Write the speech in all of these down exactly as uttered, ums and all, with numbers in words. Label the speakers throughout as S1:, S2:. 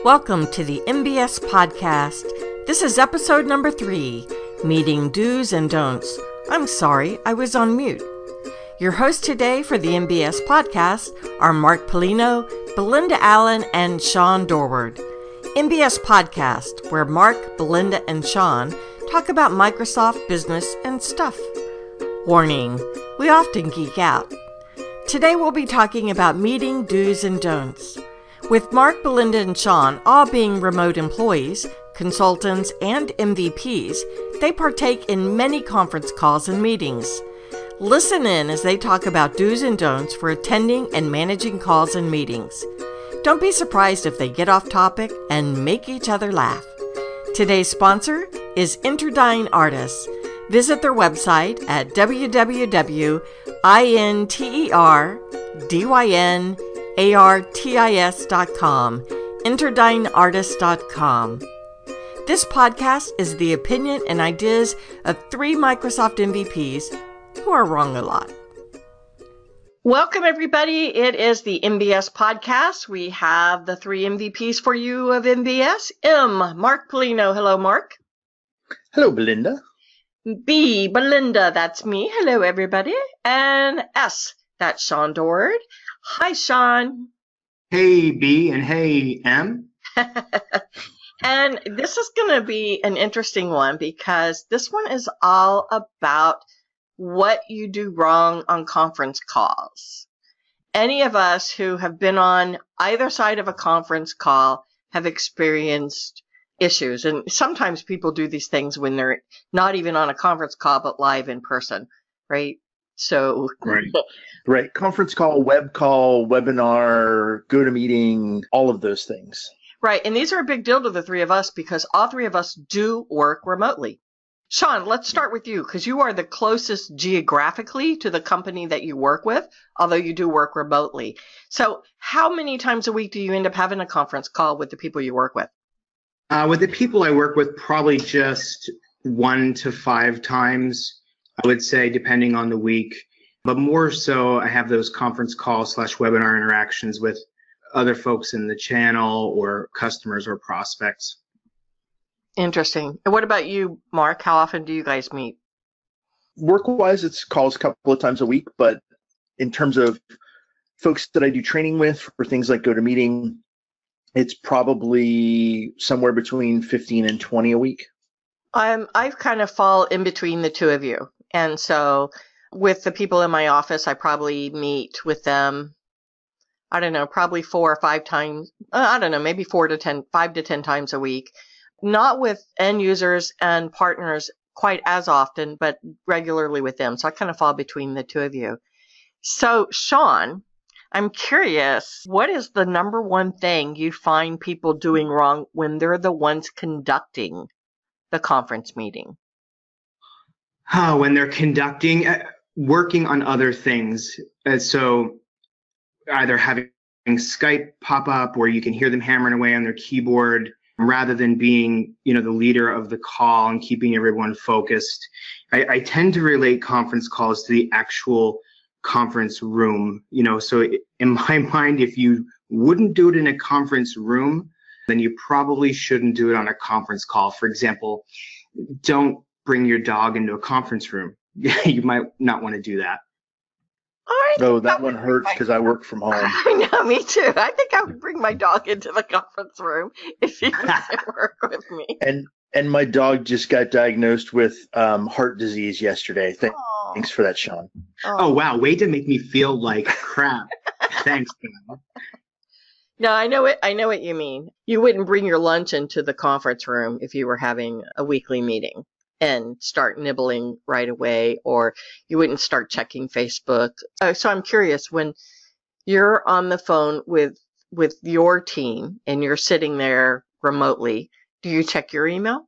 S1: Welcome to the M B S Podcast. This is episode number three, Meeting Do's and Don'ts. I'm sorry, I was on mute. Your hosts today for the M B S Podcast are Mark Polino, Belinda Allen, and Sean Dorward. M B S Podcast, where Mark, Belinda, and Sean talk about Microsoft business and stuff. Warning, we often geek out. Today we'll be talking about meeting do's and don'ts. With Mark, Belinda, and Sean all being remote employees, consultants, and M V Ps, they partake in many conference calls and meetings. Listen in as they talk about do's and don'ts for attending and managing calls and meetings. Don't be surprised if they get off topic and make each other laugh. Today's sponsor is Interdyne Artists. Visit their website at w w w dot interdyn artists dot com, interdyne artists dot com. This podcast is the opinion and ideas of three Microsoft M V Ps who are wrong a lot. Welcome, everybody. It is the M B S Podcast. We have the three M V Ps for you of M B S. M, Mark Polino. Hello, Mark.
S2: Hello, Belinda.
S1: B, Belinda. That's me. Hello, everybody. And S, that's Sean Dorward. Hi, Sean.
S2: Hey, B, and hey, M.
S1: And this is going to be an interesting one because this one is all about what you do wrong on conference calls. Any of us who have been on either side of a conference call have experienced issues. And sometimes people do these things when they're not even on a conference call, but live in person, right? So,
S2: right, right. Conference call, web call, webinar, GoToMeeting, all of those things.
S1: Right. And these are a big deal to the three of us because all three of us do work remotely. Sean, let's start with you because you are the closest geographically to the company that you work with, although you do work remotely. So how many times a week do you end up having a conference call with the people you work with?
S3: Uh, with the people I work with, probably just one to five times, I would say, depending on the week. But more so, I have those conference call slash webinar interactions with other folks in the channel or customers or prospects.
S1: Interesting. And what about you, Mark? How often do you guys meet?
S2: Work-wise, it's calls a couple of times a week, but in terms of folks that I do training with for things like GoToMeeting, it's probably somewhere between fifteen and twenty a week.
S1: Um, I've kind of fall in between the two of you. And so with the people in my office, I probably meet with them, I don't know, probably four or five times. Uh, I don't know, maybe four to ten, five to ten times a week. Not with end users and partners quite as often, but regularly with them. So I kind of fall between the two of you. So Sean, I'm curious, what is the number one thing you find people doing wrong when they're the ones conducting the conference meeting?
S3: Oh, when they're conducting, uh, working on other things. Uh, so either having Skype pop up where you can hear them hammering away on their keyboard rather than being, you know, the leader of the call and keeping everyone focused. I, I tend to relate conference calls to the actual conference room. You know, so in my mind, if you wouldn't do it in a conference room, then you probably shouldn't do it on a conference call. For example, don't bring your dog into a conference room. You might not want to do that.
S1: All right.
S2: Oh, that one hurts because I work from home.
S1: I know, me too. I think I would bring my dog into the conference room if he was to work with me.
S2: And and my dog just got diagnosed with um, heart disease yesterday. Thank, thanks for that, Sean.
S3: Oh. oh, wow. Way to make me feel like crap. Thanks, man.
S1: No, I know it. I know what you mean. You wouldn't bring your lunch into the conference room if you were having a weekly meeting and start nibbling right away, or you wouldn't start checking Facebook. Uh, so I'm curious, when you're on the phone with with your team and you're sitting there remotely, do you check your email?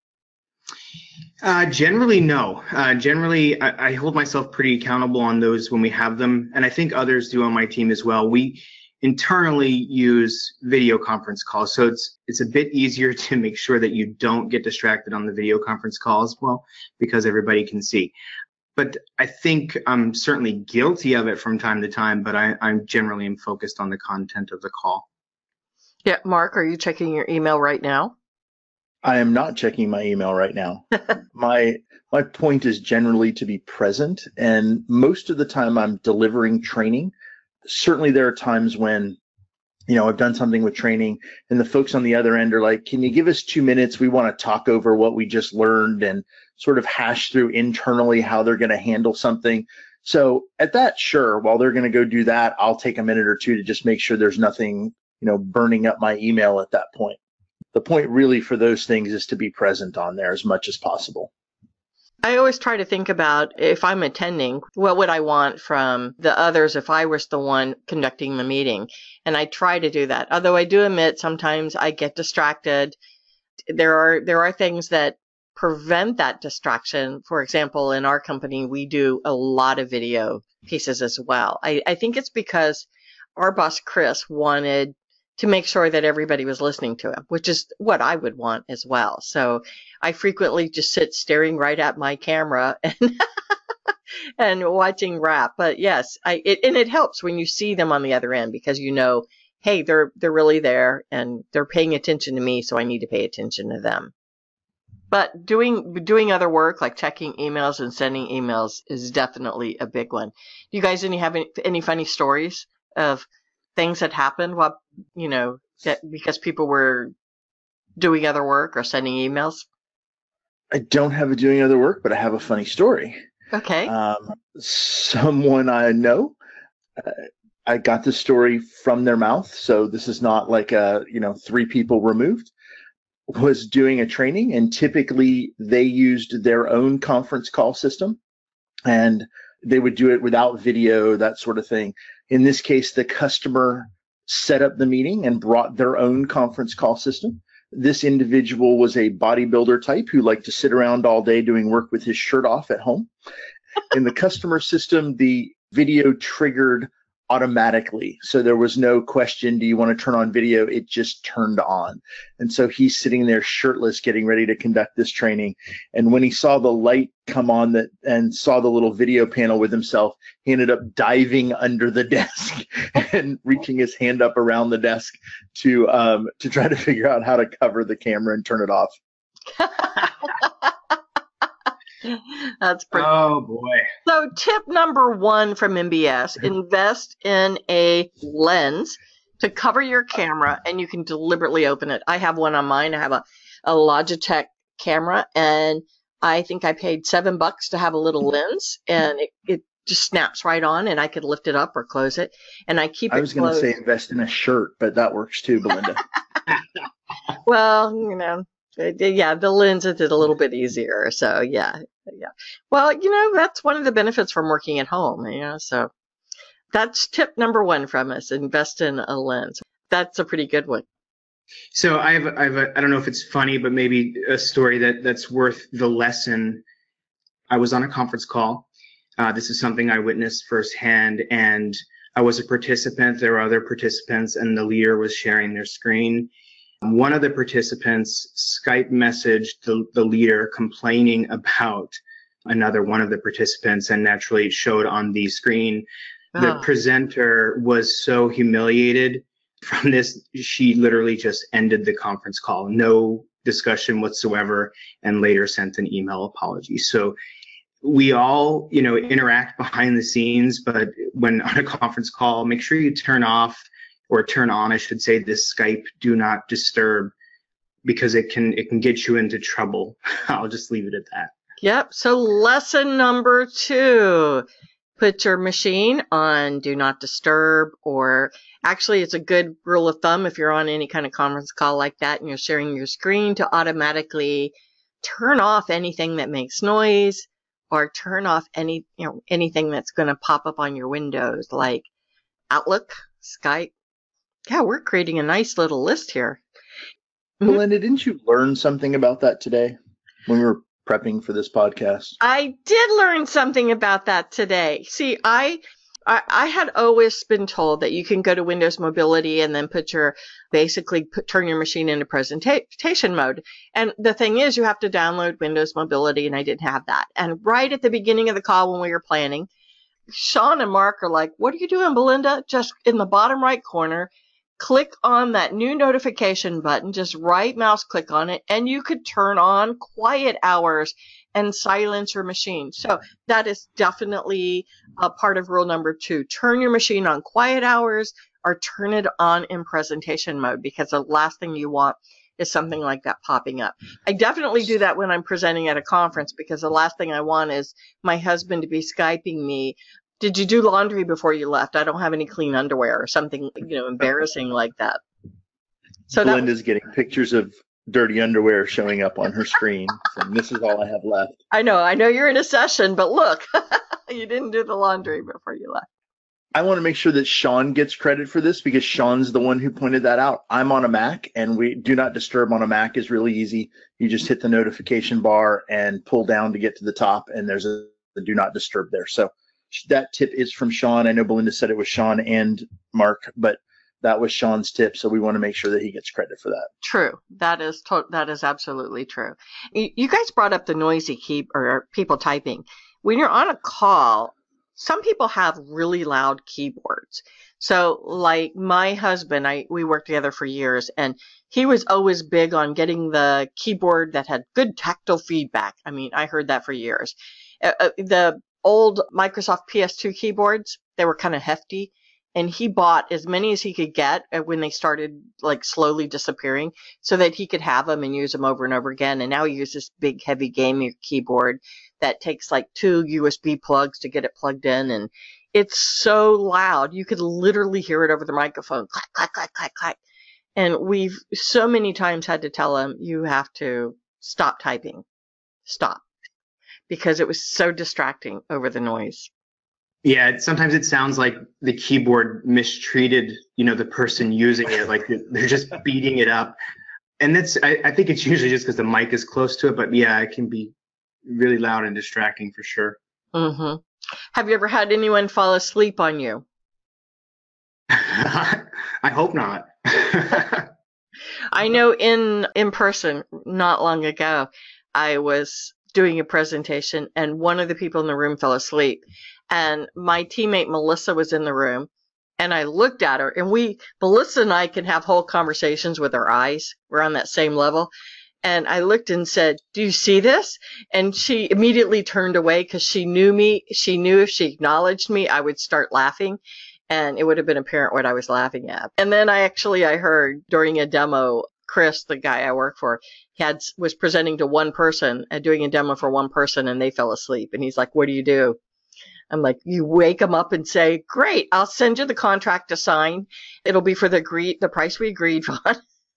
S3: Uh, generally, no. Uh, generally, I, I hold myself pretty accountable on those when we have them, and I think others do on my team as well. We internally use video conference calls, so it's it's a bit easier to make sure that you don't get distracted on the video conference call as well, because everybody can see. But I think I'm certainly guilty of it from time to time, but I, I generally am focused on the content of the call.
S1: Yeah, Mark, are you checking your email right now?
S2: I am not checking my email right now. my my point is generally to be present, and most of the time I'm delivering training. Certainly there are times when, you know, I've done something with training and the folks on the other end are like, can you give us two minutes? We want to talk over what we just learned and sort of hash through internally how they're going to handle something. So at that, sure, while they're going to go do that, I'll take a minute or two to just make sure there's nothing, you know, burning up my email at that point. The point really for those things is to be present on there as much as possible.
S1: I always try to think about, if I'm attending, what would I want from the others if I was the one conducting the meeting? And I try to do that. Although I do admit sometimes I get distracted. There are there are things that prevent that distraction. For example, in our company, we do a lot of video pieces as well. I, I think it's because our boss, Chris, wanted to make sure that everybody was listening to him, which is what I would want as well. So I frequently just sit staring right at my camera and and watching rap. But yes, I it, and it helps when you see them on the other end because you know, hey, they're they're really there and they're paying attention to me, so I need to pay attention to them. But doing doing other work like checking emails and sending emails is definitely a big one. Do you guys any have any, any funny stories of things that happened while, you know, that because people were doing other work or sending emails?
S2: I don't have a doing other work, but I have a funny story.
S1: Okay.
S2: Um, someone I know, uh, I got the story from their mouth, so this is not like a, you know, three people removed, was doing a training, and typically they used their own conference call system, and they would do it without video, that sort of thing. In this case, the customer set up the meeting and brought their own conference call system. This individual was a bodybuilder type who liked to sit around all day doing work with his shirt off at home. In the customer system, the video triggered automatically. So there was no question, do you want to turn on video? It just turned on. And so he's sitting there shirtless, getting ready to conduct this training. And when he saw the light come on that and saw the little video panel with himself, he ended up diving under the desk and reaching his hand up around the desk to um, to try to figure out how to cover the camera and turn it off.
S1: That's pretty.
S3: Oh boy.
S1: So tip number one from M B S, invest in a lens to cover your camera and you can deliberately open it. I have one on mine. I have a, a Logitech camera and I think I paid seven bucks to have a little lens and it, it just snaps right on and I could lift it up or close it. And I keep it
S2: I was going to say invest in a shirt, but that works too, Belinda.
S1: Well, you know. Yeah, the lens is a little bit easier. So yeah, yeah. Well, you know, that's one of the benefits from working at home, you know, so that's tip number one from us, invest in a lens. That's a pretty good one.
S3: So I have, I have a, I don't know if it's funny, but maybe a story that that's worth the lesson. I was on a conference call. Uh, this is something I witnessed firsthand and I was a participant. There were other participants and the leader was sharing their screen. One of the participants Skype messaged the, the leader complaining about another one of the participants and naturally it showed on the screen. The
S1: Oh.
S3: presenter was so humiliated from this, she literally just ended the conference call. No discussion whatsoever and later sent an email apology. So we all, you know, interact behind the scenes, but when on a conference call, make sure you turn off or turn on, I should say, this Skype do not disturb because it can it can get you into trouble. I'll just leave it at that.
S1: Yep. So lesson number two, put your machine on do not disturb, or actually it's a good rule of thumb if you're on any kind of conference call like that and you're sharing your screen to automatically turn off anything that makes noise or turn off any, you know, anything that's going to pop up on your windows like Outlook, Skype. Yeah, we're creating a nice little list here.
S2: Belinda, didn't you learn something about that today when we were prepping for this podcast?
S1: I did learn something about that today. See, I, I, I had always been told that you can go to Windows Mobility and then put your, basically put, turn your machine into presentation mode. And the thing is, you have to download Windows Mobility, and I didn't have that. And right at the beginning of the call when we were planning, Sean and Mark are like, "What are you doing, Belinda?" Just in the bottom right corner, click on that new notification button, just right mouse click on it, and you could turn on quiet hours and silence your machine. So that is definitely a part of rule number two. Turn your machine on quiet hours or turn it on in presentation mode, because the last thing you want is something like that popping up. I definitely do that when I'm presenting at a conference, because the last thing I want is my husband to be Skyping me. Did you do laundry before you left? I don't have any clean underwear, or something, you know, embarrassing like that. So
S2: Belinda's
S1: that,
S2: getting pictures of dirty underwear showing up on her screen, and this is all I have left.
S1: I know, I know you're in a session, but look, you didn't do the laundry before you left.
S2: I want to make sure that Sean gets credit for this, because Sean's the one who pointed that out. I'm on a Mac, and we do not disturb on a Mac is really easy. You just hit the notification bar and pull down to get to the top, and there's a, a do not disturb there. So that tip is from Sean. I know Belinda said it was Sean and Mark, but that was Sean's tip. So we want to make sure that he gets credit for that.
S1: True. That is to- that is absolutely true. You guys brought up the noisy key or people typing. When you're on a call, some people have really loud keyboards. So like my husband, I we worked together for years, and he was always big on getting the keyboard that had good tactile feedback. I mean, I heard that for years. Uh, uh, the old Microsoft P S two keyboards, they were kind of hefty, and he bought as many as he could get when they started like slowly disappearing, so that he could have them and use them over and over again. And now he uses this big heavy gaming keyboard that takes like two U S B plugs to get it plugged in, and it's so loud you could literally hear it over the microphone, clack clack clack clack clack. And we've so many times had to tell him, you have to stop typing, stop, because it was so distracting over the noise.
S3: Yeah, it, sometimes it sounds like the keyboard mistreated, you know, the person using it, like they're just beating it up. And that's, I, I think it's usually just because the mic is close to it, but yeah, it can be really loud and distracting for sure.
S1: Mm-hmm. Have you ever had anyone fall asleep on you?
S3: I hope not.
S1: I know in in person, not long ago, I was doing a presentation, and one of the people in the room fell asleep. And my teammate Melissa was in the room, and I looked at her, and we, Melissa and I can have whole conversations with our eyes. We're on that same level. And I looked and said, do you see this? And she immediately turned away, because she knew me. She knew if she acknowledged me, I would start laughing, and it would have been apparent what I was laughing at. And then I actually, I heard during a demo, Chris, the guy I work for, he had, was presenting to one person and doing a demo for one person, and they fell asleep. And he's like, what do you do? I'm like, you wake them up and say, great, I'll send you the contract to sign. It'll be for the agree- the price we agreed on.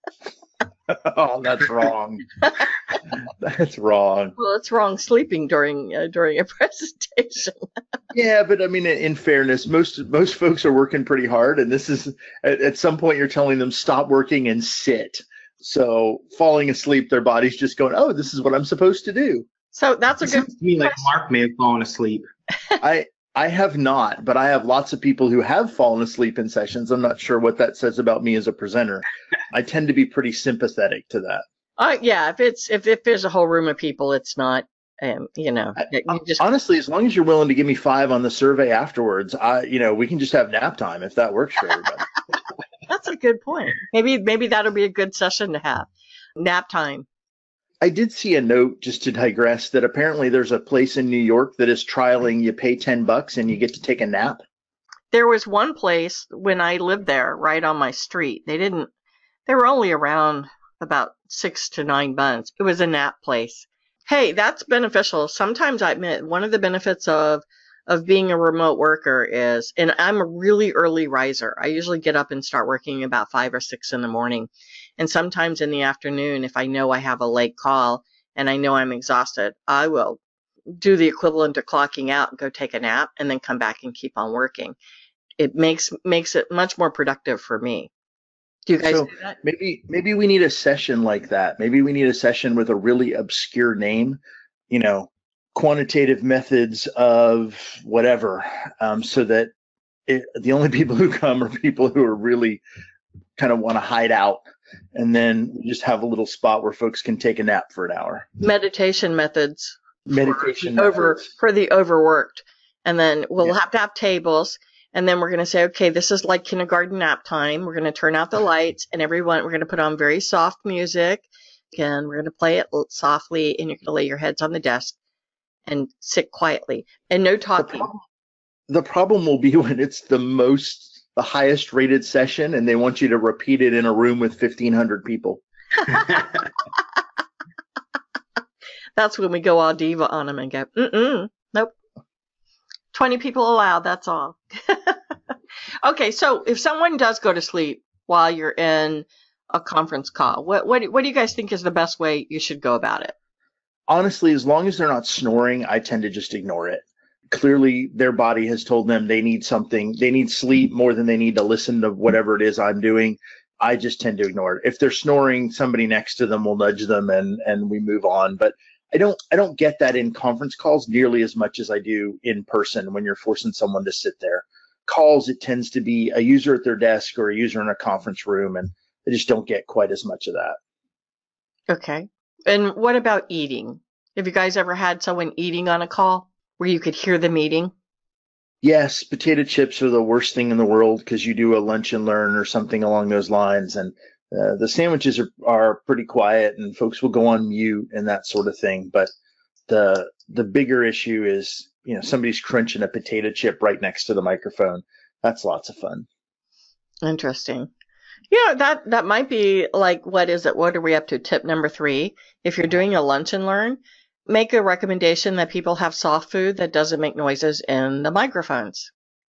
S2: Oh, that's wrong. That's wrong.
S1: Well, it's wrong sleeping during uh, during a presentation.
S2: Yeah, but I mean, in fairness, most most folks are working pretty hard, and this is at, at some point you're telling them stop working and sit. So falling asleep, their body's just going, oh, this is what I'm supposed to do.
S1: So that's a
S3: It
S1: good
S3: sounds to me like
S1: question.
S3: Mark may have fallen asleep.
S2: I I have not, but I have lots of people who have fallen asleep in sessions. I'm not sure what that says about me as a presenter. I tend to be pretty sympathetic to that.
S1: Uh, yeah, if it's if, if there's a whole room of people, it's not, um, you know, you just
S2: Honestly, as long as you're willing to give me five on the survey afterwards, I, you know, we can just have nap time if that works for everybody.
S1: that's a good point. Maybe maybe that'll be a good session to have. Nap time.
S2: I did see a note, just to digress, that apparently there's a place in New York that is trialing you pay ten bucks and you get to take a nap.
S1: There was one place when I lived there, right on my street. They didn't. They were only around about six to nine months. It was a nap place. Hey, that's beneficial. Sometimes I admit one of the benefits of of being a remote worker is, and I'm a really early riser. I usually get up and start working about five or six in the morning. And sometimes in the afternoon, if I know I have a late call and I know I'm exhausted, I will do the equivalent of clocking out and go take a nap and then come back and keep on working. It makes makes it much more productive for me. Do you guys
S2: So
S1: do that?
S2: maybe maybe we need a session like that. Maybe we need a session with a really obscure name, you know, quantitative methods of whatever, um, so that it, the only people who come are people who are really kind of want to hide out. And then we just have a little spot where folks can take a nap for an hour.
S1: Meditation methods.
S2: Meditation
S1: over
S2: methods.
S1: for the overworked, and then we'll
S2: Yeah.
S1: have to have tables, And then we're going to say, okay, this is like kindergarten nap time. We're going to turn out the lights and everyone, we're going to put on very soft music and we're going to play it softly and you're going to lay your heads on the desk and sit quietly and no talking.
S2: The problem, the problem will be when it's the most, the highest rated session and they want you to repeat it in a room with fifteen hundred people.
S1: That's when we go all diva on them and go, mm-mm, nope. twenty people allowed, that's all. Okay, so if someone does go to sleep while you're in a conference call, what, what, what do you guys think is the best way you should go about it?
S2: Honestly, as long as they're not snoring, I tend to just ignore it. Clearly, their body has told them they need something. They need sleep more than they need to listen to whatever it is I'm doing. I just tend to ignore it. If they're snoring, somebody next to them will nudge them and, and we move on. But I don't I don't get that in conference calls nearly as much as I do in person when you're forcing someone to sit there. Calls, it tends to be a user at their desk or a user in a conference room, and I just don't get quite as much of that.
S1: Okay. And what about eating? Have you guys ever had someone eating on a call where you could hear them eating?
S2: Yes, potato chips are the worst thing in the world because you do a lunch and learn or something along those lines, and uh, the sandwiches are, are pretty quiet and folks will go on mute and that sort of thing. But the the bigger issue is, you know, somebody's crunching a potato chip right next to the microphone. That's lots of fun.
S1: Interesting. Yeah, that, that might be like, what is it? What are we up to? Tip number three. If you're doing a lunch and learn, make a recommendation that people have soft food that doesn't make noises in the microphones.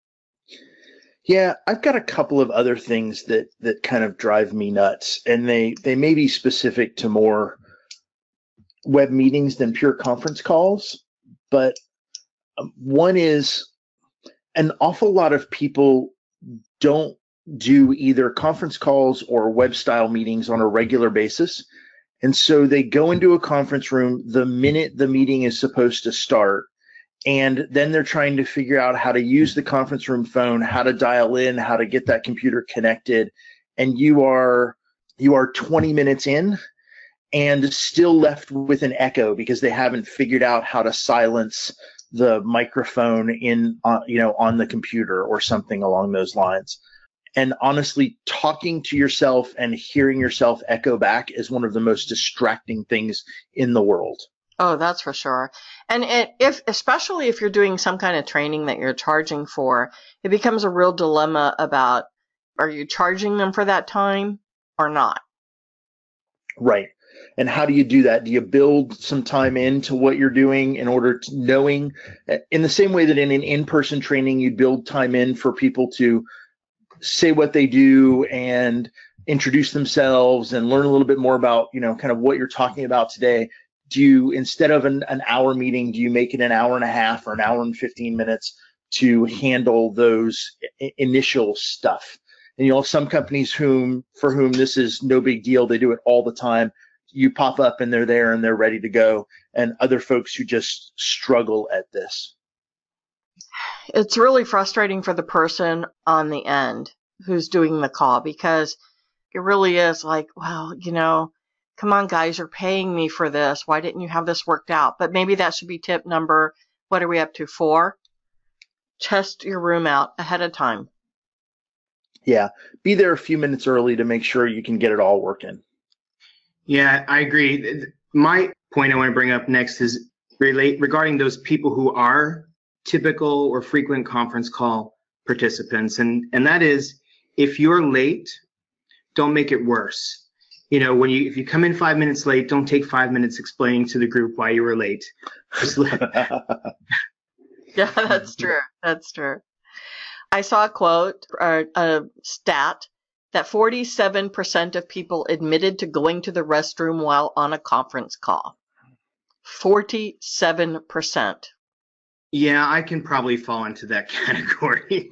S2: Yeah, I've got a couple of other things that, that kind of drive me nuts, and they, they may be specific to more web meetings than pure conference calls. But um, one is an awful lot of people don't do either conference calls or web style meetings on a regular basis. And so they go into a conference room the minute the meeting is supposed to start. And then they're trying to figure out how to use the conference room phone, how to dial in, how to get that computer connected. And you are you are twenty minutes in and still left with an echo because they haven't figured out how to silence the microphone in uh, you know on the computer or something along those lines. And honestly, talking to yourself and hearing yourself echo back is one of the most distracting things in the world.
S1: Oh, that's for sure. And it, if, especially if you're doing some kind of training that you're charging for, it becomes a real dilemma about, are you charging them for that time or not?
S2: Right. And how do you do that? Do you build some time into what you're doing in order to knowing, in the same way that in an in-person training, you build time in for people to say what they do and introduce themselves and learn a little bit more about, you know, kind of what you're talking about today? Do you, instead of an, an hour meeting, do you make it an hour and a half or an hour and fifteen minutes to handle those I- initial stuff? And you know, some companies whom for whom this is no big deal, they do it all the time. You pop up and they're there and they're ready to go. And other folks who just struggle at this.
S1: It's really frustrating for the person on the end who's doing the call because it really is like, well, you know, come on, guys, you're paying me for this. Why didn't you have this worked out? But maybe that should be tip number, what are we up to, four? Test your room out ahead of time.
S2: Yeah, be there a few minutes early to make sure you can get it all working.
S3: Yeah, I agree. My point I want to bring up next is relate regarding those people who are typical or frequent conference call participants. And, and that is, if you're late, don't make it worse. You know, when you if you come in five minutes late, don't take five minutes explaining to the group why you were late. Just let,
S1: Yeah, that's true. That's true. I saw a quote or a stat that forty-seven percent of people admitted to going to the restroom while on a conference call. forty-seven percent.
S3: Yeah, I can probably fall into that category.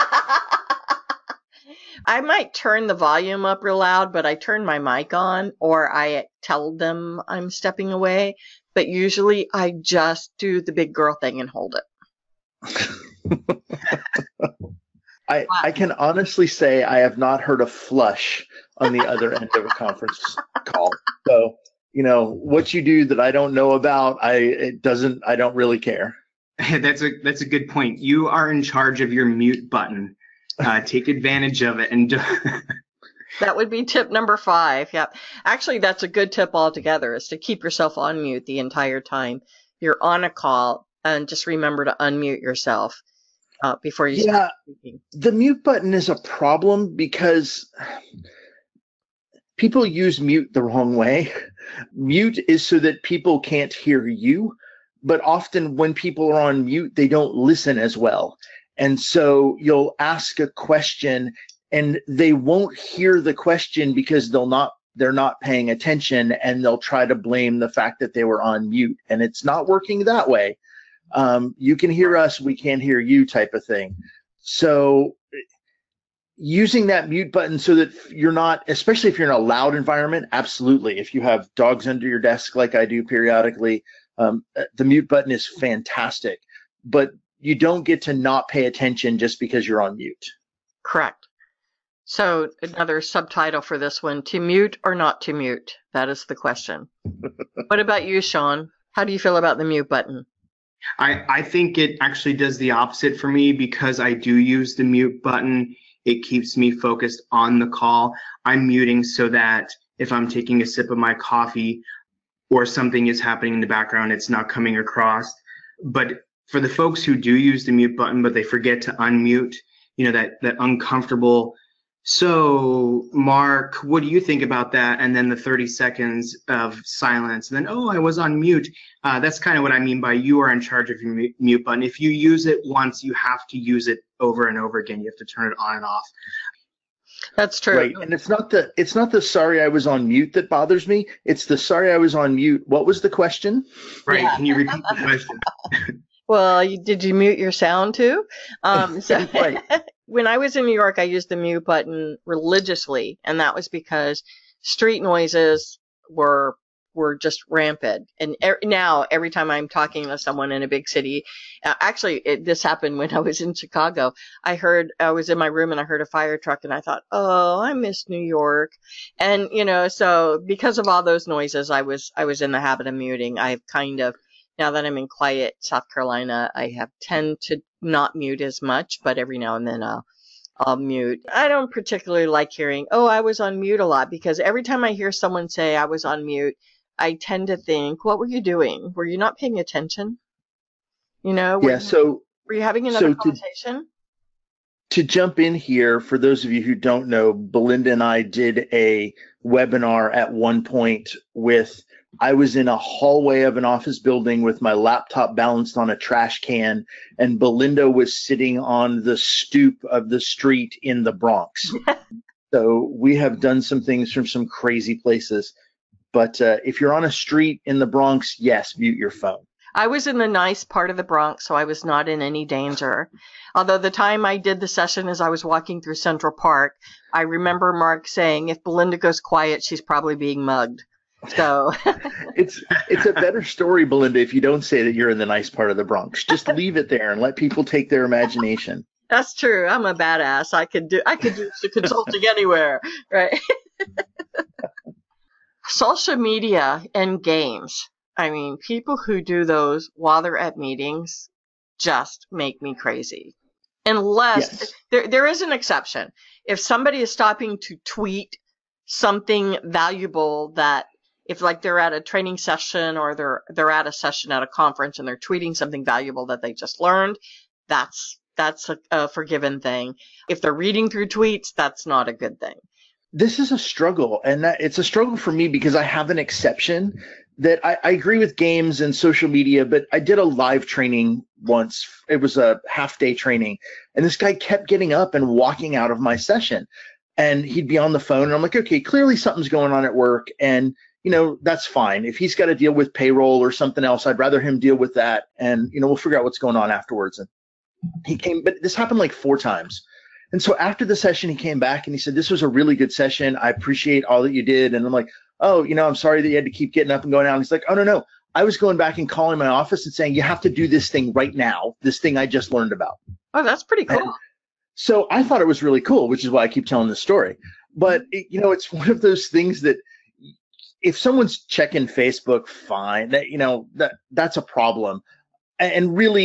S1: I might turn the volume up real loud, but I turn my mic on or I tell them I'm stepping away. But usually I just do the big girl thing and hold it.
S2: I,
S1: Wow.
S2: I can honestly say I have not heard a flush on the other end of a conference call. So, you know, what you do that I don't know about, I it doesn't I don't really care.
S3: That's a that's a good point. You are in charge of your mute button. Uh, take advantage of it, and do-
S1: That would be tip number five. Yep. Actually, that's a good tip altogether, is to keep yourself on mute the entire time you're on a call, and just remember to unmute yourself uh, before you
S2: Yeah,
S1: start speaking.
S2: the mute button is a problem because people use mute the wrong way. Mute is so that people can't hear you, but often when people are on mute, they don't listen as well. And so you'll ask a question and they won't hear the question because they'll not they're not paying attention, and they'll try to blame the fact that they were on mute. And it's not working that way. Um, you can hear us, we can't hear you type of thing. So using that mute button so that you're not, especially if you're in a loud environment, absolutely. If you have dogs under your desk like I do periodically, um, the mute button is fantastic. But you don't get to not pay attention just because you're on mute.
S1: Correct. So another subtitle for this one, to mute or not to mute? That is the question. What about you, Sean? How do you feel about the mute button?
S3: I, I think it actually does the opposite for me, because I do use the mute button. It keeps me focused on the call. I'm muting so that if I'm taking a sip of my coffee or something is happening in the background, it's not coming across. But for the folks who do use the mute button, but they forget to unmute, you know, that, that uncomfortable, so Mark, what do you think about that? And then the thirty seconds of silence. And then, oh, I was on mute. Uh, that's kind of what I mean by you are in charge of your mute button. If you use it once, you have to use it over and over again. You have to turn it on and off.
S1: That's true.
S2: Right. And it's not the it's not the sorry I was on mute that bothers me. It's the sorry I was on mute. What was the question?
S3: Right.
S1: Yeah.
S3: Can you repeat the question?
S1: Well, you, did you mute your sound too? Um, so
S2: Right.
S1: When I was in New York, I used the mute button religiously, and that was because street noises were were just rampant. And er, now, every time I'm talking to someone in a big city, uh, actually, it, this happened when I was in Chicago. I heard I was in my room and I heard a fire truck, and I thought, oh, I miss New York. And you know, so because of all those noises, I was I was in the habit of muting. I've kind of Now that I'm in quiet South Carolina, I have tend to not mute as much, but every now and then I'll, I'll mute. I don't particularly like hearing, oh, I was on mute a lot, because every time I hear someone say I was on mute, I tend to think, what were you doing? Were you not paying attention? You know? Were
S2: Yeah.
S1: you,
S2: So
S1: were you having another
S2: so to,
S1: conversation?
S2: to jump in here, for those of you who don't know, Belinda and I did a webinar at one point with, I was in a hallway of an office building with my laptop balanced on a trash can, and Belinda was sitting on the stoop of the street in the Bronx. So we have done some things from some crazy places. But uh, if you're on a street in the Bronx, yes, mute your phone.
S1: I was in the nice part of the Bronx, so I was not in any danger. Although the time I did the session as I was walking through Central Park, I remember Mark saying, if Belinda goes quiet, she's probably being mugged. So
S2: it's it's a better story, Belinda, if you don't say that you're in the nice part of the Bronx. Just leave it there and let people take their imagination.
S1: That's true. I'm a badass. I could do I could do consulting anywhere, right? Social media and games. I mean, people who do those while they're at meetings just make me crazy. Unless
S2: Yes.
S1: there there is an exception. If somebody is stopping to tweet something valuable, that if like they're at a training session or they're they're at a session at a conference and they're tweeting something valuable that they just learned, that's that's a, a forgiven thing. If they're reading through tweets, that's not a good thing.
S2: This is a struggle, and that, it's a struggle for me because I have an exception that I, I agree with games and social media, but I did a live training once. It was a half day training, and this guy kept getting up and walking out of my session, and he'd be on the phone, and I'm like, okay, clearly something's going on at work, and you know, that's fine. If he's got to deal with payroll or something else, I'd rather him deal with that, and you know, we'll figure out what's going on afterwards. And he came, but this happened like four times. And so after the session, he came back and he said, this was a really good session. I appreciate all that you did. And I'm like, oh, you know, I'm sorry that you had to keep getting up and going out. And he's like, oh, no, no. I was going back and calling my office and saying, you have to do this thing right now, this thing I just learned about.
S1: Oh, that's pretty cool.
S2: And so I thought it was really cool, which is why I keep telling this story. But, it, you know, it's one of those things that if someone's checking Facebook, fine, that, you know, that that's a problem. And really,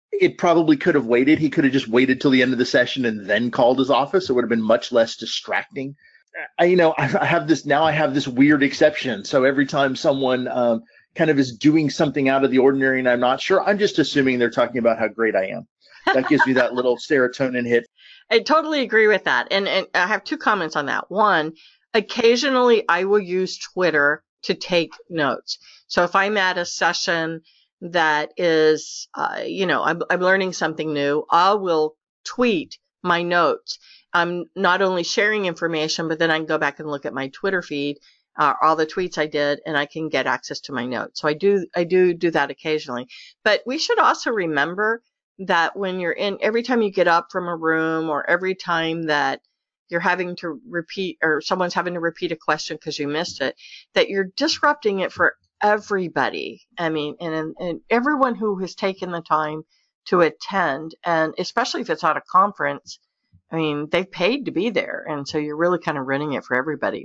S2: it probably could have waited. He could have just waited till the end of the session and then called his office. It would have been much less distracting. I, you know, I, I have this now. I have this weird exception. So every time someone um, kind of is doing something out of the ordinary and I'm not sure, I'm just assuming they're talking about how great I am. That gives me that little serotonin hit.
S1: I totally agree with that. And, and I have two comments on that. One, occasionally I will use Twitter to take notes. So if I'm at a session that is, uh, you know, I'm, I'm learning something new, I will tweet my notes. I'm not only sharing information, but then I can go back and look at my Twitter feed, uh, all the tweets I did, and I can get access to my notes. So I do, I do do that occasionally. But we should also remember that when you're in, every time you get up from a room or every time that you're having to repeat or someone's having to repeat a question because you missed it, that you're disrupting it for everybody. I mean, and, and everyone who has taken the time to attend, and especially if it's at a conference, I mean, they've paid to be there. And so you're really kind of running it for everybody.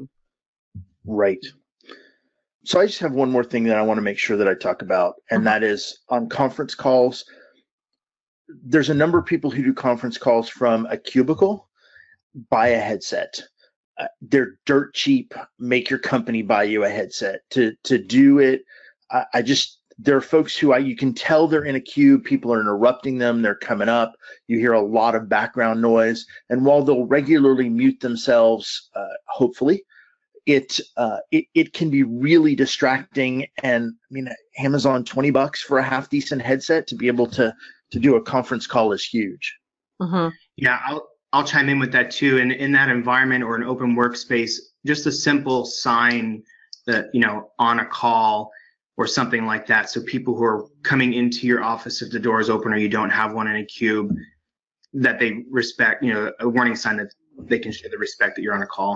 S2: Right. So I just have one more thing that I want to make sure that I talk about, and mm-hmm. that is on conference calls. There's a number of people who do conference calls from a cubicle. Buy a headset. Uh, they're dirt cheap. Make your company buy you a headset to to do it. I, I just there are folks who I you can tell they're in a cube. People are interrupting them. They're coming up. You hear a lot of background noise, and while they'll regularly mute themselves, uh, hopefully, it uh, it it can be really distracting. And I mean, Amazon twenty bucks for a half decent headset to be able to to do a conference call is huge.
S3: Mm-hmm. Yeah, I'll. I'll chime in with that too. And in that environment or an open workspace, just a simple sign that, you know, on a call or something like that. So people who are coming into your office, if the door is open or you don't have one in a cube, that they respect, you know, a warning sign that they can show the respect that you're on a call.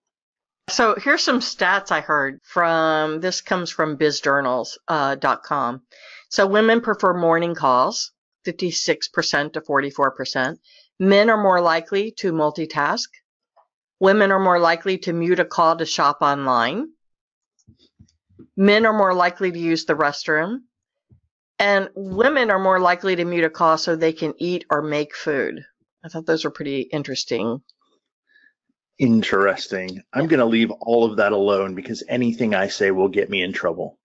S1: So here's some stats I heard from, this comes from biz journals dot com. Uh, so women prefer morning calls, fifty-six percent to forty-four percent. Men are more likely to multitask. Women are more likely to mute a call to shop online. Men are more likely to use the restroom. And women are more likely to mute a call so they can eat or make food. I thought those were pretty interesting.
S2: Interesting. I'm going to leave all of that alone because anything I say will get me in trouble.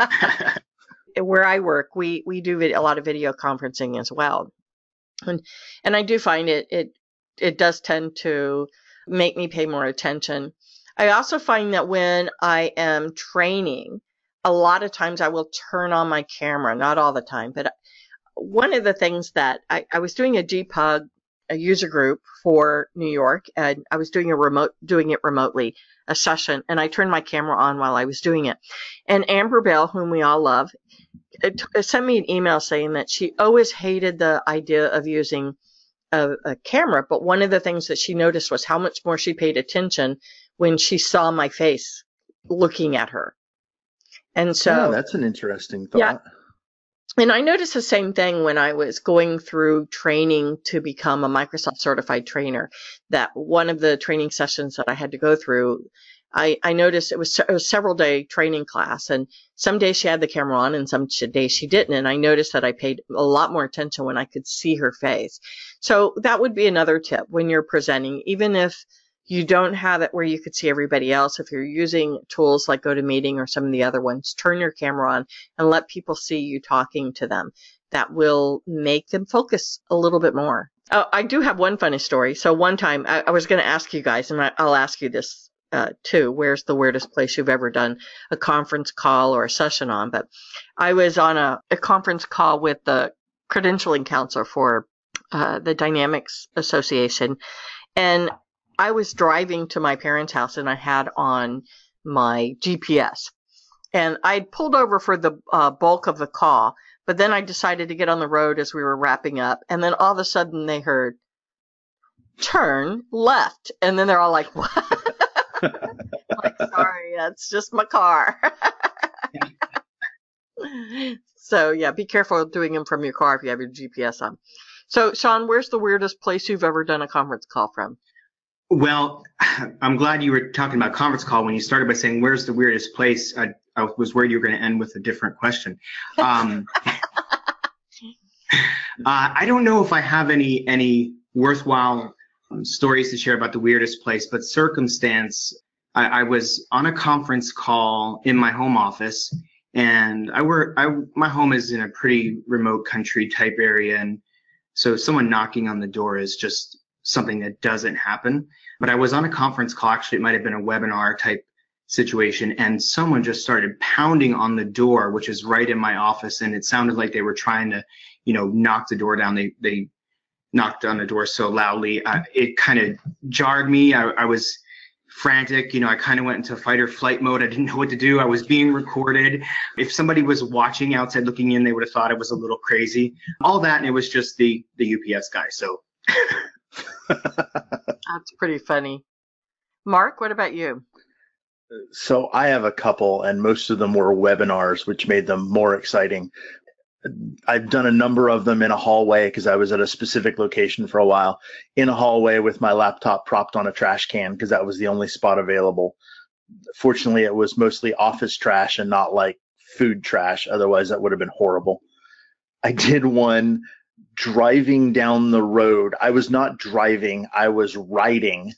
S1: Where I work, we, we do vid- a lot of video conferencing as well. And, and I do find it, it, it does tend to make me pay more attention. I also find that when I am training, a lot of times I will turn on my camera, not all the time, but one of the things that I, I was doing a G P U G, a user group for New York, and I was doing a remote, doing it remotely, a session, and I turned my camera on while I was doing it. And Amber Bell, whom we all love, it, it sent me an email saying that she always hated the idea of using a, a camera, but one of the things that she noticed was how much more she paid attention when she saw my face looking at her. And so
S2: yeah, that's an interesting thought.
S1: Yeah. And I noticed the same thing when I was going through training to become a Microsoft certified trainer, that one of the training sessions that I had to go through, I, I noticed it was, it was a several day training class, and some days she had the camera on and some days she didn't. And I noticed that I paid a lot more attention when I could see her face. So that would be another tip when you're presenting, even if you don't have it where you could see everybody else. If you're using tools like GoToMeeting or some of the other ones, turn your camera on and let people see you talking to them. That will make them focus a little bit more. Oh, I do have one funny story. So one time I, I was going to ask you guys, and I, I'll ask you this uh, too. Where's the weirdest place you've ever done a conference call or a session on? But I was on a, a conference call with the credentialing counselor for uh, the Dynamics Association, and I was driving to my parents' house and I had on my G P S, and I'd pulled over for the uh, bulk of the call, but then I decided to get on the road as we were wrapping up. And then all of a sudden they heard turn left. And then they're all like, what? Like, sorry, that's just my car. So yeah, be careful doing them from your car if you have your G P S on. So Sean, where's the weirdest place you've ever done a conference call from?
S3: Well, I'm glad you were talking about conference call when you started by saying, where's the weirdest place? I, I was worried you were going to end with a different question. Um, Uh, I don't know if I have any any worthwhile um, stories to share about the weirdest place, but circumstance. I, I was on a conference call in my home office, and I work. I my home is in a pretty remote country type area, and so someone knocking on the door is just something that doesn't happen. But I was on a conference call. Actually, it might have been a webinar type situation, and someone just started pounding on the door, which is right in my office, and it sounded like they were trying to, you know, knock the door down. They they knocked on the door so loudly, uh, it kind of jarred me. I, I was frantic, you know. I kind of went into fight or flight mode. I didn't know what to do. I was being recorded. If somebody was watching outside looking in, they would have thought I was a little crazy. All that, and it was just the the U P S guy. So
S1: that's pretty funny. Mark, what about you?
S2: So I have a couple, and most of them were webinars, which made them more exciting. I've done a number of them in a hallway because I was at a specific location for a while, in a hallway with my laptop propped on a trash can because that was the only spot available. Fortunately, it was mostly office trash and not like food trash. Otherwise, that would have been horrible. I did one driving down the road. I was not driving, I was riding.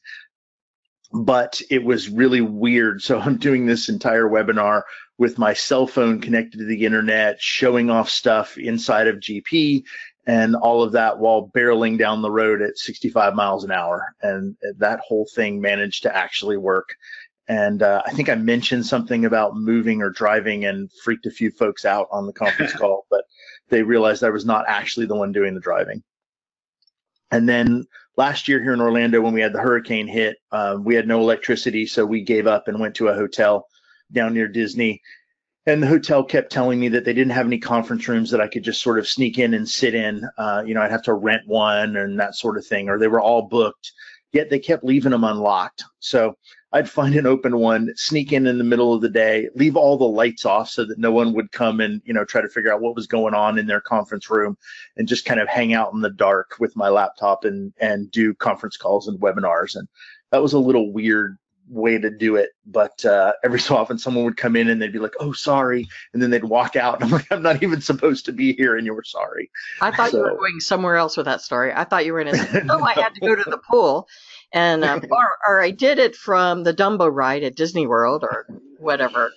S2: But it was really weird. So I'm doing this entire webinar with my cell phone connected to the internet, showing off stuff inside of G P and all of that while barreling down the road at sixty-five miles an hour. And that whole thing managed to actually work. And uh, I think I mentioned something about moving or driving and freaked a few folks out on the conference call, but they realized I was not actually the one doing the driving. And then last year here in Orlando, when we had the hurricane hit, uh, we had no electricity, so we gave up and went to a hotel down near Disney. And the hotel kept telling me that they didn't have any conference rooms that I could just sort of sneak in and sit in. Uh, you know, I'd have to rent one and that sort of thing, or they were all booked. Yet they kept leaving them unlocked. So I'd find an open one, sneak in in the middle of the day, leave all the lights off so that no one would come and, you know, try to figure out what was going on in their conference room, and just kind of hang out in the dark with my laptop and, and do conference calls and webinars. And that was a little weird way to do it. But uh, every so often someone would come in and they'd be like, oh, sorry. And then they'd walk out. And I'm like, I'm not even supposed to be here and you were sorry.
S1: I thought so, you were going somewhere else with that story. I thought you were in a, oh, no. I had to go to the pool. And um, or, or I did it from the Dumbo ride at Disney World or whatever.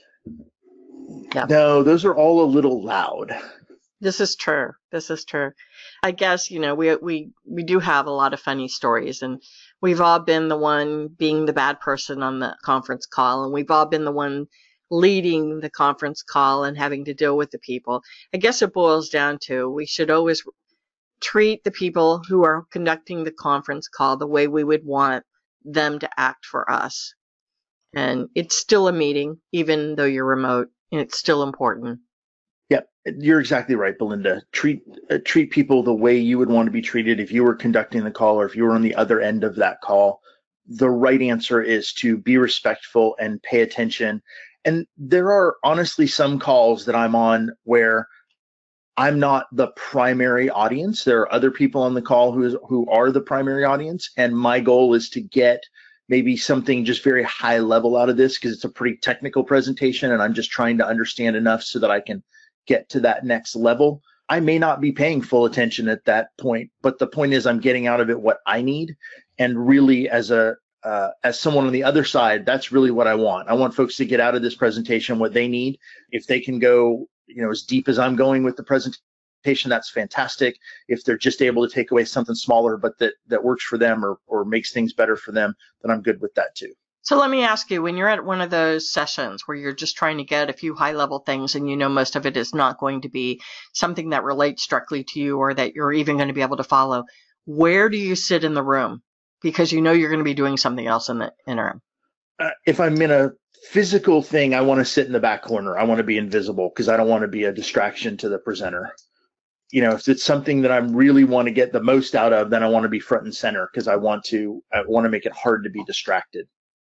S2: Yeah. No, those are all a little loud.
S1: This is true. This is true. I guess, you know, we we we do have a lot of funny stories, and we've all been the one being the bad person on the conference call, and we've all been the one leading the conference call and having to deal with the people. I guess it boils down to we should always treat the people who are conducting the conference call the way we would want them to act for us. And it's still a meeting, even though you're remote, and it's still important.
S2: Yeah, you're exactly right, Belinda. Treat uh, treat people the way you would want to be treated if you were conducting the call or if you were on the other end of that call. The right answer is to be respectful and pay attention. And there are honestly some calls that I'm on where I'm not the primary audience. There are other people on the call who is, who are the primary audience, and my goal is to get maybe something just very high level out of this because it's a pretty technical presentation, and I'm just trying to understand enough so that I can get to that next level. I may not be paying full attention at that point, but the point is I'm getting out of it what I need, and really as a uh, as someone on the other side, that's really what I want. I want folks to get out of this presentation what they need. If they can go, you know, as deep as I'm going with the presentation, that's fantastic. If they're just able to take away something smaller, but that, that works for them or, or makes things better for them, then I'm good with that too.
S1: So let me ask you, when you're at one of those sessions where you're just trying to get a few high level things and you know most of it is not going to be something that relates directly to you or that you're even going to be able to follow, where do you sit in the room? Because you know you're going to be doing something else in the interim.
S2: Uh, if I'm in a physical thing, I want to sit in the back corner. I want to be invisible because I don't want to be a distraction to the presenter. You know, if it's something that I really want to get the most out of, then I want to be front and center because I want to I want to make it hard to be distracted.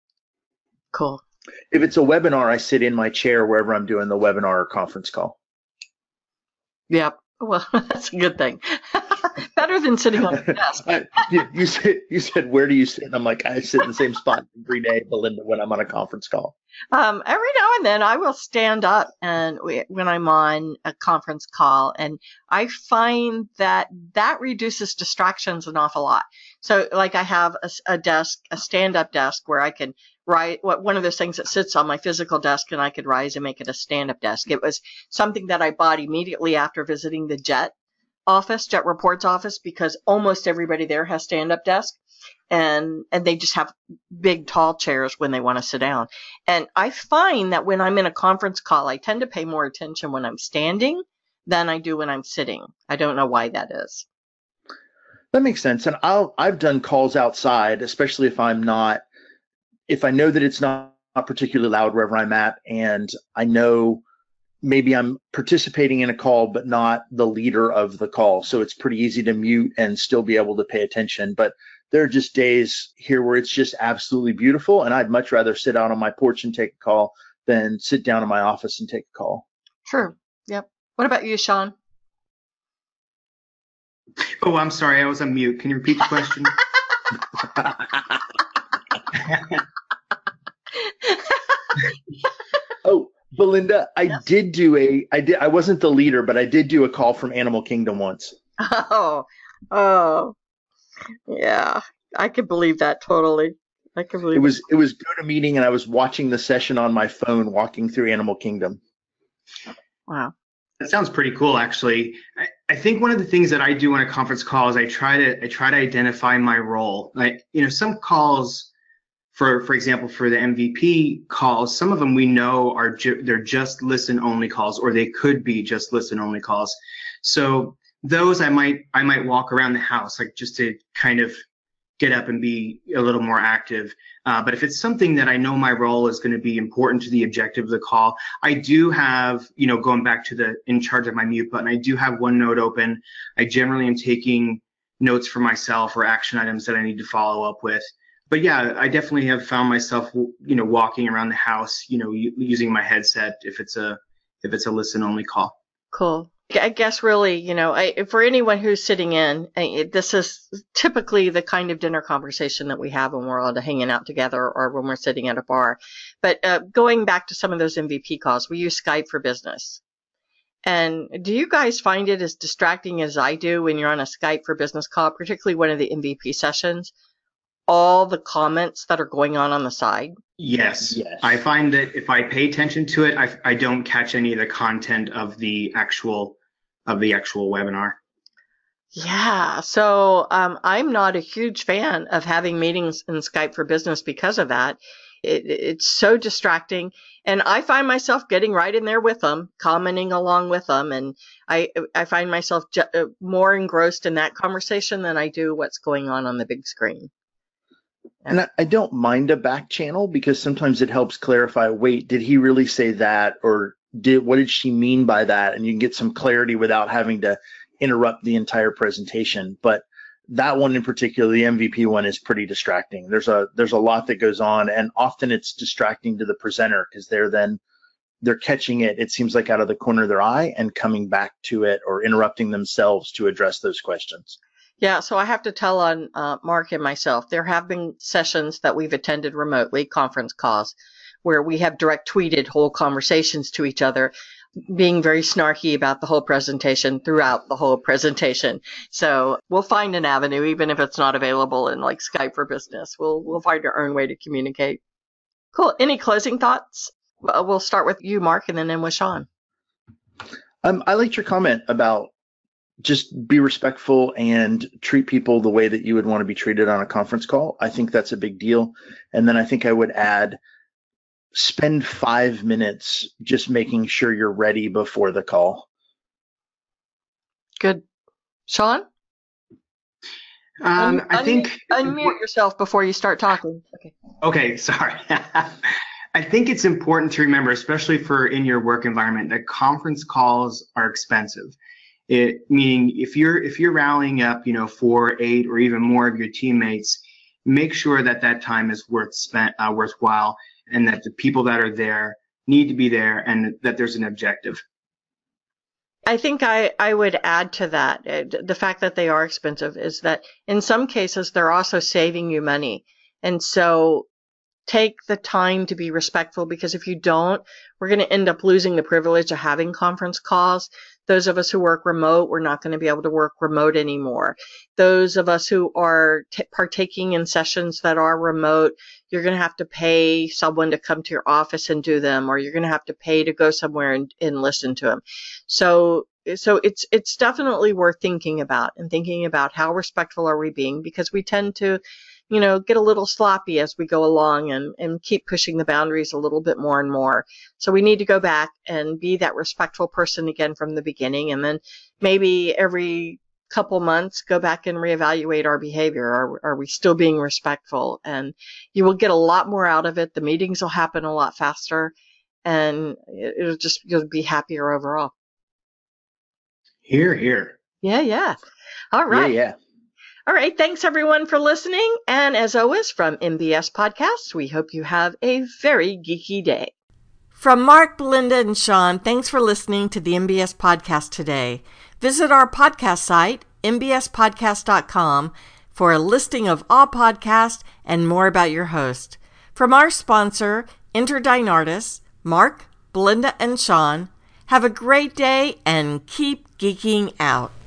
S1: Cool.
S2: If it's a webinar, I sit in my chair wherever I'm doing the webinar or conference call.
S1: Yep. Well, that's a good thing. Better than sitting on your desk.
S2: I, you, you said, you said, where do you sit? And I'm like, I sit in the same spot every day, Belinda, when I'm on a conference call.
S1: Um, every now and then I will stand up and we, when I'm on a conference call, and I find that that reduces distractions an awful lot. So like I have a, a desk, a stand-up desk where I can write what one of those things that sits on my physical desk, and I could rise and make it a stand-up desk. It was something that I bought immediately after visiting the Jet office, Jet Reports office, because almost everybody there has stand-up desk. And and they just have big, tall chairs when they want to sit down. And I find that when I'm in a conference call, I tend to pay more attention when I'm standing than I do when I'm sitting. I don't know why that is.
S2: That makes sense. And I'll, I've done calls outside, especially if I'm not, if I know that it's not, not particularly loud wherever I'm at, and I know maybe I'm participating in a call, but not the leader of the call. So it's pretty easy to mute and still be able to pay attention. But there are just days here where it's just absolutely beautiful, and I'd much rather sit out on my porch and take a call than sit down in my office and take a call.
S1: True. Yep. What about you, Sean?
S3: Oh, I'm sorry. I was on mute. Can you repeat the question?
S2: Oh, Belinda, I
S1: Yes.
S2: did do a, I did, I wasn't the leader, but I did do a call from Animal Kingdom once.
S1: Oh, oh, yeah. I could believe that totally. I can believe
S2: It was, it was go to meeting, and I was watching the session on my phone, walking through Animal Kingdom.
S1: Wow.
S3: That sounds pretty cool, actually. I, I think one of the things that I do on a conference call is I try to I try to identify my role. Like, you know, some calls, for for example, for the M V P calls, some of them we know are ju- they're just listen only calls, or they could be just listen only calls. So those I might I might walk around the house, like, just to kind of get up and be a little more active. Uh, but if it's something that I know my role is going to be important to the objective of the call, I do have, you know, going back to the in charge of my mute button, I do have OneNote open. I generally am taking notes for myself or action items that I need to follow up with. But yeah, I definitely have found myself, you know, walking around the house, you know, using my headset if it's a if it's a listen only call.
S1: Cool. I guess really, you know, I, for anyone who's sitting in, I, this is typically the kind of dinner conversation that we have when we're all hanging out together or when we're sitting at a bar. But uh, going back to some of those M V P calls, we use Skype for Business. And do you guys find it as distracting as I do when you're on a Skype for Business call, particularly one of the M V P sessions, all the comments that are going on on the side?
S3: Yes.
S2: Yes.
S3: I find that if I pay attention to it, I, I don't catch any of the content of the actual of the actual webinar.
S1: Yeah, so um, I'm not a huge fan of having meetings in Skype for Business because of that. It, it's so distracting, and I find myself getting right in there with them, commenting along with them, and I I find myself ju- more engrossed in that conversation than I do what's going on on the big screen.
S2: And I, I don't mind a back channel, because sometimes it helps clarify, wait, did he really say that? Or did what did she mean by that? And you can get some clarity without having to interrupt the entire presentation. But that one in particular, the M V P one, is pretty distracting. There's a there's a lot that goes on, and often it's distracting to the presenter, because they're then they're catching it, it seems like, out of the corner of their eye and coming back to it or interrupting themselves to address those questions.
S1: Yeah, so I have to tell on uh, Mark and myself, there have been sessions that we've attended remotely, conference calls, where we have direct tweeted whole conversations to each other, being very snarky about the whole presentation throughout the whole presentation. So we'll find an avenue, even if it's not available in like Skype for Business. We'll we'll find our own way to communicate. Cool. Any closing thoughts? We'll start with you, Mark, and then end with Sean.
S2: Um, I liked your comment about just be respectful and treat people the way that you would want to be treated on a conference call. I think that's a big deal. And then I think I would add, spend five minutes just making sure you're ready before the call.
S1: Good. Sean?
S3: Um,
S1: Un-
S3: I think
S1: unmute, unmute yourself before you start talking. Okay.
S3: Okay, sorry. I think it's important to remember, especially for in your work environment, that conference calls are expensive. It meaning if you're if you're rallying up, you know, four, eight, or even more of your teammates, make sure that that time is worth spent, uh, worthwhile, and that the people that are there need to be there, and that there's an objective.
S1: I think I, I would add to that. The fact that they are expensive is that in some cases, they're also saving you money. And so take the time to be respectful, because if you don't, we're going to end up losing the privilege of having conference calls. Those of us who work remote, we're not going to be able to work remote anymore. Those of us who are t- partaking in sessions that are remote, you're going to have to pay someone to come to your office and do them, or you're going to have to pay to go somewhere and, and listen to them. So, so it's, it's definitely worth thinking about and thinking about how respectful are we being, because we tend to, you know, get a little sloppy as we go along and, and keep pushing the boundaries a little bit more and more. So we need to go back and be that respectful person again from the beginning. And then maybe every couple months, go back and reevaluate our behavior. Are, are we still being respectful? And you will get a lot more out of it. The meetings will happen a lot faster, and it'll just, you'll be happier overall.
S3: Here, here.
S1: Yeah, yeah. All right.
S2: Yeah, yeah.
S1: All right. Thanks, everyone, for listening. And as always, from M B S Podcasts, we hope you have a very geeky day. From Mark, Belinda, and Sean, thanks for listening to the M B S Podcast today. Visit our podcast site, m b s podcast dot com, for a listing of all podcasts and more about your host. From our sponsor, InterDynartis, Mark, Belinda, and Sean, have a great day and keep geeking out.